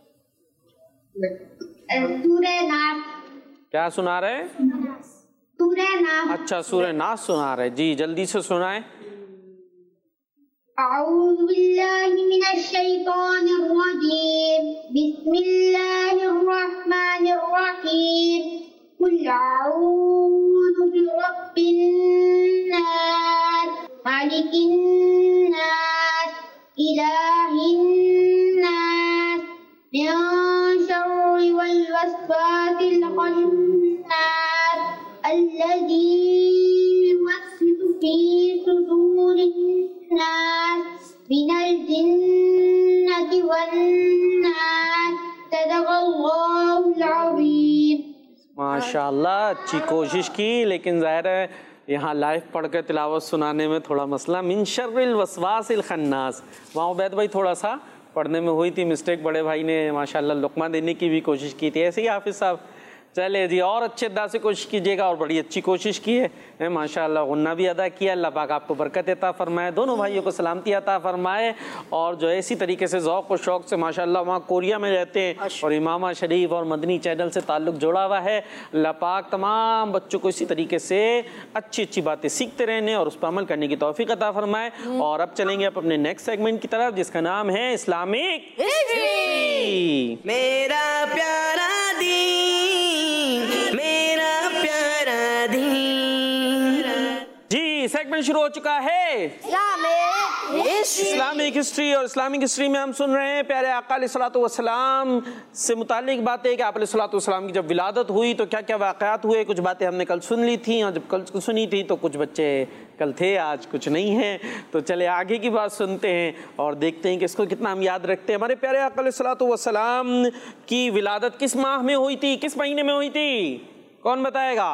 सूरह नास। क्या सुना रहे हैं? सूरह नास। अच्छा, सूरह नास सुना रहे। जी जल्दी से सुनाएं। अऊज़ु बिल्लाहि मिनश शैतानिर रजीम। बिस्मिल्लाहिर रहमानिर रहीम। कुल अऊज़ु बिरब्बिन नास, मालिकिन नास, इलाहिन नास, मिन शर्रिल वस्वासिल खन्नास, अल्लज़ी युवस्विसु फी सुदूरिन नास, मिनल जिन्नति वन नास। सदक़ल्लाहुल अज़ीम। माशाल्लाह, अच्छी कोशिश की, लेकिन ज़ाहिर है यहाँ लाइव पढ़कर तिलावत सुनाने में थोड़ा मसला। मिन शर्रिल वस्वासिल खन्नास, वहाँ उबैद भाई थोड़ा सा पढ़ने में हुई थी मिस्टेक। बड़े भाई ने माशाल्लाह लुक़मा देने की भी कोशिश की थी, ऐसे ही हाफिज़ साहब। चले जी, और अच्छे अदा से कोशिश कीजिएगा, और बड़ी अच्छी कोशिश की है माशाल्लाह। गुन्ना भी अदा किया। अल्लाह पाक आपको बरकत अता फरमाए, दोनों भाइयों को सलामती अता फरमाए। और जो है इसी तरीके से ज़ौक़ और शौक़ से माशाल्लाह वहाँ कोरिया में रहते हैं और इमामा शरीफ और मदनी चैनल से ताल्लुक़ जोड़ा हुआ है। अल्लाह पाक तमाम बच्चों को इसी तरीके से अच्छी अच्छी बातें सीखते रहने और उस पर अमल करने की तौफ़ीक़ अता फरमाए। और अब चलेंगे अपने नेक्स्ट सेगमेंट की तरफ, जिसका नाम है इस्लामिक हिस्ट्री। मेरा प्यारा दीन, मेरा प्यारा दीन। जी, सेगमेंट शुरू हो चुका है इस्लामिक हिस्ट्री। और इस्लामिक हिस्ट्री में हम सुन रहे हैं प्यारे आका अलैहिस्सलातु वस्सलाम से मुतालिक बातें कि आप अलैहिस्सलातु वस्सलाम की जब विलादत हुई तो क्या क्या वाक़यात हुए। कुछ बातें हमने कल सुन ली थी, और जब कल सुनी थी तो कुछ बच्चे कल थे, आज कुछ नहीं हैं। तो चले आगे की बात सुनते हैं और देखते हैं कि इसको कितना हम याद रखते हैं। हमारे प्यारे आका अलैहिस्सलातु वस्सलाम की विलादत किस माह में हुई थी, किस महीने में हुई थी? कौन बताएगा?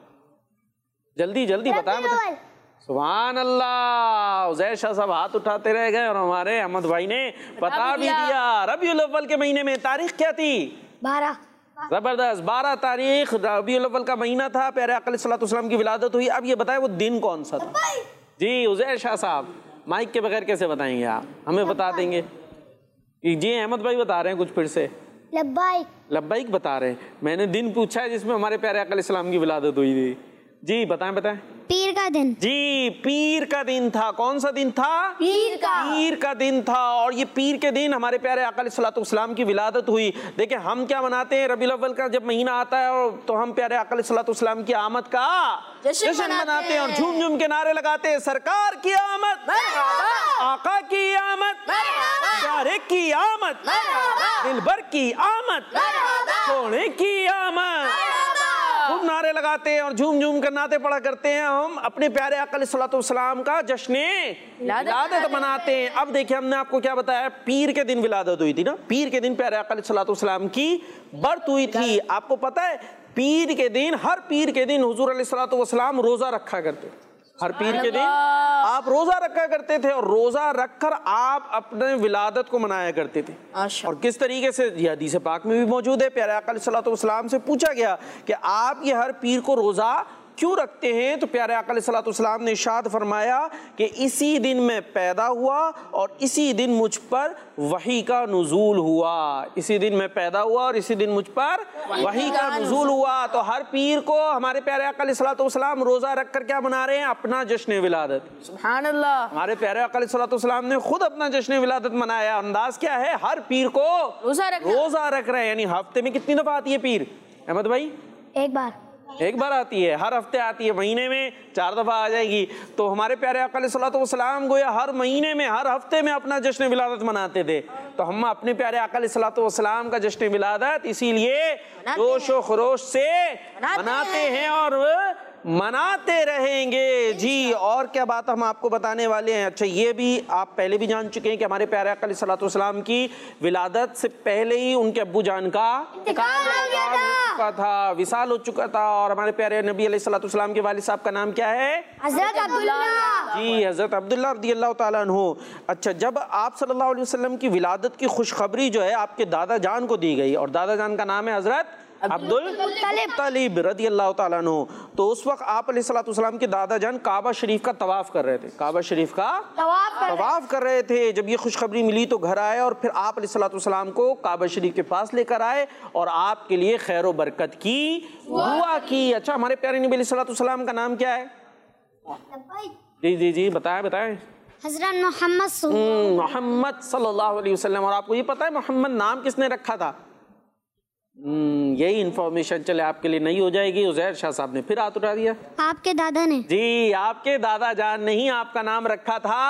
जल्दी जल्दी बताएं। सुभान अल्लाह, उज़ैर शाह साहब हाथ उठाते रह गए और हमारे अहमद भाई ने बता भी दिया। रबीउल अव्वल के महीने में। तारीख क्या थी? 12। जबरदस्त, 12 तारीख रबीउल अव्वल का महीना था, प्यारे आका अलैहिस्सलातु वस्सलाम की विलादत हुई। अब ये बताएं वो दिन कौन सा था? जी उज़ैर शाह साहब, माइक के बगैर कैसे बताएंगे आप? हमें बता देंगे। जी अहमद भाई बता रहे हैं कुछ फिर से। लब्बाइक। लब्बाइक बता रहे हैं। मैंने दिन पूछा है जिसमें हमारे प्यारे आका अलैहिस्सलाम की विलादत हुई थी। जी बताएं बताएं। पीर का दिन। जी पीर का दिन था। कौन सा दिन था? पीर का दिन था। और ये पीर के दिन हमारे प्यारे आका अलैहिस्सलातु वस्सलाम की विलादत हुई। देखिए हम क्या मनाते हैं, रबीउल अव्वल का जब महीना आता है और तो हम प्यारे आका अलैहिस्सलातु वस्सलाम की आमद का जश्न मनाते हैं और झूम झूम के नारे लगाते हैं, सरकार की आमद, आका की आमद, प्यारे की आमद, दिलबर की आमद, सोने की आमद। खूब नारे लगाते हैं और झूम झूम कर नाते पढ़ा करते हैं। हम अपने प्यारे आका अलैहिस्सलातु वस्सलाम का जश्न विलादत मनाते हैं। अब देखिए हमने आपको क्या बताया, पीर के दिन विलादत हुई थी ना। पीर के दिन प्यारे आका अलैहिस्सलातु वस्सलाम की बर्थ हुई थी। आपको पता है पीर के दिन, हर पीर के दिन हुजूर अलैहिस्सलातु वस्सलाम रोजा रखा करते। हर पीर के दिन आप रोजा रखा करते थे और रोजा रखकर आप अपने विलादत को मनाया करते थे। और किस तरीके से, यह हदीस पाक में भी मौजूद है। प्यारे आका अलैहिस्सलातु वस्सलाम से पूछा गया कि आप ये हर पीर को रोजा क्यों रखते हैं, तो प्यारे आका अलैहिस्सलातु वस्सलाम ने इरशाद फरमाया कि इसी दिन मैं पैदा हुआ और इसी दिन मुझ पर वही का नुज़ूल हुआ। इसी दिन मैं पैदा हुआ और इसी दिन मुझ पर वही का नुज़ूल हुआ। तो हर पीर को हमारे प्यारे आका अलैहिस्सलातु वस्सलाम रोजा रख कर क्या मना रहे हैं? अपना जश्न विलादत। सुभान अल्लाह। हमारे प्यारे आका अलैहिस्सलातु वस्सलाम ने खुद अपना जश्न विलादत मनाया। अंदाज क्या है? हर पीर को रोजा रख रहे हैं। यानी हफ्ते में कितनी दफा आती है पीर? अहमद भाई? एक बार। एक बार आती है, हर हफ्ते आती है, महीने में 4 दफ़ा आ जाएगी। तो हमारे प्यारे आका अलैहिस्सलातु वस्सलाम गोया हर महीने में, हर हफ्ते में अपना जश्न विलादत मनाते थे। तो हम अपने प्यारे आका अलैहिस्सलातु वस्सलाम का जश्न विलादत इसीलिए जोश व खरोश से मनाते हैं और मनाते रहेंगे जी। और क्या बात हम आपको बताने वाले हैं। अच्छा, ये भी आप पहले भी जान चुके हैं कि हमारे प्यारे आका अलैहिस्सलातु वस्सलाम की विलादत से पहले ही उनके अब्बू जान का इंतकाल हो चुका था, विसाल हो चुका था। और हमारे प्यारे नबी अलैहिस्सलातु वस्सलाम के वालिद साहब का नाम क्या है? हजरत अब्दुल्ला जी, हजरत अब्दुल्ला रदियल्लाहु ताला अन्हु। अच्छा, जब आप सल्लल्लाहु अलैहि वसल्लम की विलादत की खुशखबरी जो है आपके दादा जान को दी गई, और दादा जान का नाम है हजरत अब्दुल मुत्तलिब रदियल्लाहु ताला अन्हु। तो उस वक्त आप अलैहिस्सलातु वस्सलाम के दादा जान काबा शरीफ का तवाफ कर रहे थे, काबा शरीफ का तवाफ कर रहे थे। जब ये खुशखबरी मिली तो घर आए और फिर आप अलैहिस्सलातु वस्सलाम को काबा शरीफ के पास लेकर आए और आपके लिए खैर व बरकत की दुआ की। अच्छा, हमारे प्यारे नबी अलैहिस्सलातु वस्सलाम का नाम क्या है? जी जी जी, बताएं बताएं। हज़रत मोहम्मद सल्लल्लाहु अलैहि वसल्लम। और आपको ये पता है मोहम्मद नाम किसने रखा था? यही इंफॉर्मेशन चले आपके लिए नहीं हो जाएगी। उज़ैर शाह साहब ने फिर हाथ उठा दिया। आपके दादा ने? जी, आपके दादा जान ने ही आपका नाम रखा था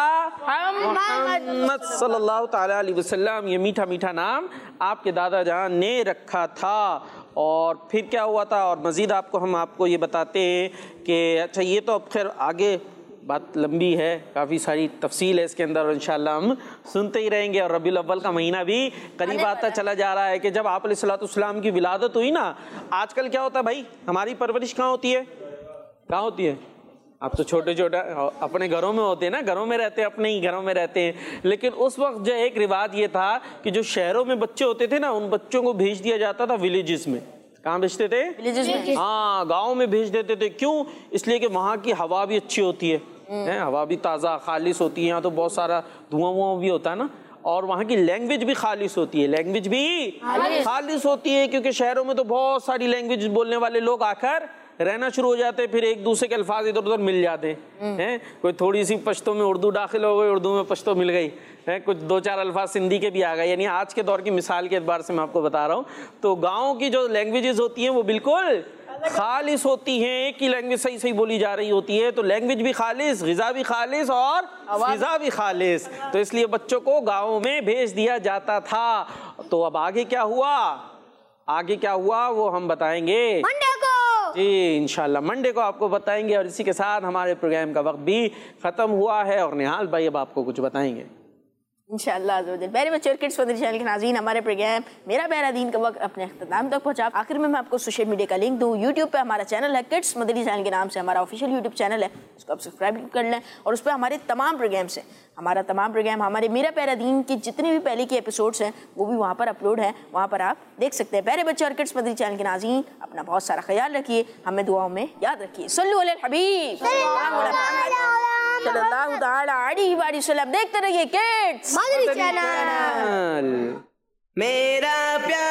मोहम्मद सल्लल्लाहु ताला अलैहि वसल्लम। ये मीठा मीठा नाम आपके दादा जान ने रखा था। और फिर क्या हुआ था, और मज़ीद हम आपको ये बताते हैं कि अच्छा, ये तो अब खैर आगे बात लंबी है, काफ़ी सारी तफसील है इसके अंदर और इंशाल्लाह हम सुनते ही रहेंगे। और रबीउल अव्वल का महीना भी करीब आता चला जा रहा है कि जब आप अलैहिस्सलातु वस्सलाम की विलादत हुई ना। आजकल क्या होता है भाई, हमारी परवरिश कहाँ होती है? कहाँ होती है? आप तो छोटे छोटे अपने घरों में होते हैं ना, घरों में रहते हैं, अपने ही घरों में रहते हैं। लेकिन उस वक्त जो एक रिवाज ये था कि जो शहरों में बच्चे होते थे ना, उन बच्चों को भेज दिया जाता था विलेजेस में। कहाँ भेजते थे? विलेजेस में। हाँ, गाँव में भेज देते थे। क्यों? इसलिए कि वहाँ की हवा भी अच्छी होती है, हवा भी ताज़ा खालिस होती है। यहाँ तो बहुत सारा धुआं वुआं भी होता है ना। और वहाँ की लैंग्वेज भी खालिस होती है, लैंग्वेज भी खालिस होती है, क्योंकि शहरों में तो बहुत सारी लैंग्वेज बोलने वाले लोग आकर रहना शुरू हो जाते हैं, फिर एक दूसरे के अल्फाज इधर उधर मिल जाते हैं। कोई थोड़ी सी पश्तो में उर्दू दाखिल हो गई, उर्दू में पश्तो मिल गई है, कुछ 2-4 अल्फाज सिंधी के भी आ गए। यानी आज के दौर की मिसाल के एतबार से मैं आपको बता रहा हूँ। तो गाँव की जो लैंग्वेजेस होती हैं वो बिल्कुल खालिस होती हैं, एक ही लैंग्वेज सही सही बोली जा रही होती है। तो लैंग्वेज भी खालिस, ग़िज़ा भी खालिस और फ़िज़ा भी खालिस। तो इसलिए बच्चों को गाँव में भेज दिया जाता था। तो अब आगे क्या हुआ, आगे क्या हुआ वो हम बताएंगे मंडे को जी, इंशाल्लाह मंडे को आपको बताएंगे। और इसी के साथ हमारे प्रोग्राम का वक्त भी ख़त्म हुआ है और निहाल भाई अब आपको कुछ बताएंगे इंशाअल्लाह। प्यारे बच्चे और किड्स मदरी चैनल के नाज़रीन, हमारे प्रोग्राम मेरा प्यारा दीन का वक्त अपने अख्ताम तक पहुंचा। आखिर में मैं आपको सोशल मीडिया का लिंक दूँ। यूट्यूब पे हमारा चैनल है किड्स मदरी चैनल के नाम से, हमारा ऑफिशियल यूट्यूब चैनल है, उसको आप सब्सक्राइब कर लें। और उस पर हमारे तमाम प्रोग्राम्स हैं, हमारा तमाम प्रोग्राम, हमारे मेरा प्यारा दीन की जितने भी पहले के एपिसोड्स हैं वो भी वहाँ पर अपलोड है, वहाँ पर आप देख सकते हैं। प्यारे बच्चे और किड्स मदरी चैनल के नाज़रीन, अपना बहुत सारा ख्याल रखिए, हमें दुआओं में याद रखिए। सल्लल्लाहु अलैहि हबीब सल्लल्लाहु ताला अलैहि वसल्लम। देखते रहिए किड्स मदरी चैनल। मेरा प्यार